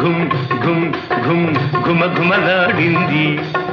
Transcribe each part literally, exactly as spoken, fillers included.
ఘుమ్ ఘుమ్ ఘుమ్ ఘుమ ఘుమలాడింది.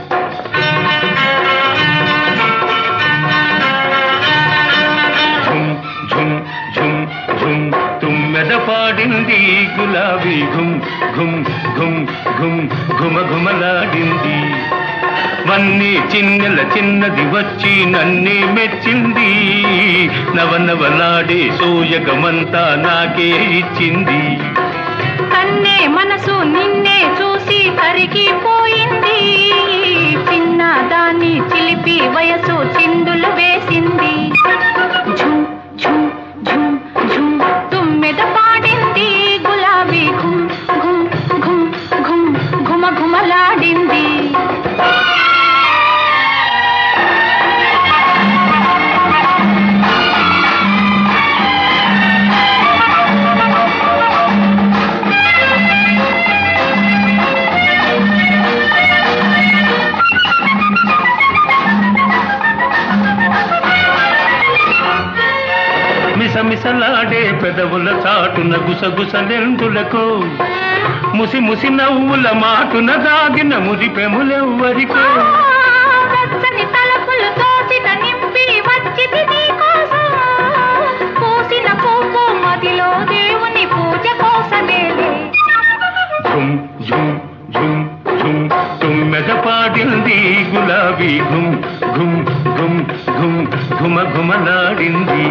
ఝుమ్ ఝుమ్ ఝుమ్ ఝుమ్ తుమ్మెద పాడింది గులాబీ ఘుమ్ ఘుమ్ ఘుమ్ ఘుమ్ ఘుమ ఘుమలాడింది. వన్నీ చిన్నెల చిన్నది వచ్చి నన్నే మెచ్చింది. నవనవలాడే సోయగమంతా నాకే ఇచ్చింది. కన్నే మనసు నిన్నే చూసి కరిగిపోయింది. చిన్న దాన్ని చిలిపి వయసు చిందులు వేసింది. ఝుమ్ ఝుమ్ ఝుమ్ ఝుమ్ తుమ్మెద పాడింది గులాబీ ఘుమ్ ఘుమ్ ఘుమ్ ఘుమ్ ఘుమ ఘుమలాడింది. మిసమిసలాడే పెదవుల చాటున గుసగుసలెందులకు, ముసి ముసి నవ్వుల మాటున దాగిన మురిపెములెవ్వరికో. వెచ్చని తలపులు తోసిన నింపి వచ్చింది నీకోసం. పూసిన పువ్వు మదిలో దేవుని పూజ కోసమేలే. ఝుమ్ ఝుమ్ ఝుమ్ ఝుమ్ తుమ్మెద పాడింది గులాబీ ఘుమ్ ఘుమ్ ఘుమ్ ఘుమ్ ఘుమ ఘుమలాడింది.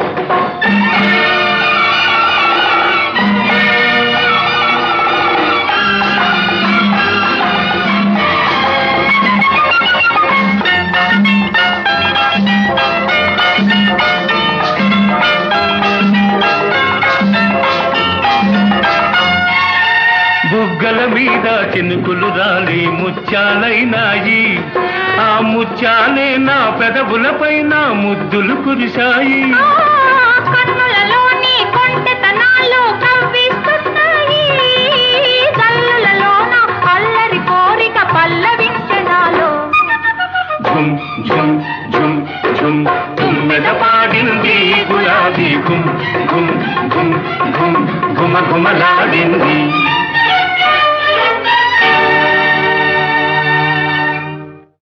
బుగ్గల మీద చినుకులు రాలి ముత్యాలైనాయి. ఆ ముత్యాలే నా పెదవులపైన ముద్దులు కురిశాయి. కన్నులలోని కొంటెతనాలు కవ్విస్తున్నాయి. కళ్ళులలోన అల్లరి కోరిక పల్లవించనాలో. ఝుమ్ ఝుమ్ ఝుమ్ ఝుమ్ తుమ్మెద పాడింది గులాబీ ఘుమ్ ఘుమ్ ఘుమ్ ఘుమ్ ఘుమ ఘుమలాడింది.